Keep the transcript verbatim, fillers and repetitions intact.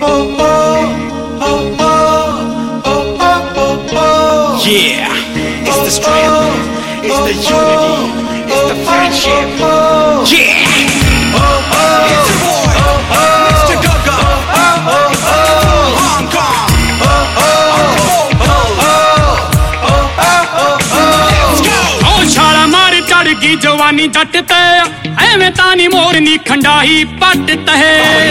Yeah, it's the strength, it's the unity, it's the friendship. Yeah, it's your boy, Mister Gaga, Hong Kong. Let's go. Oh, छाला मार चढ़ गई जवानी जट ते, ऐवें तानी मोरनी खंडाई पट ते।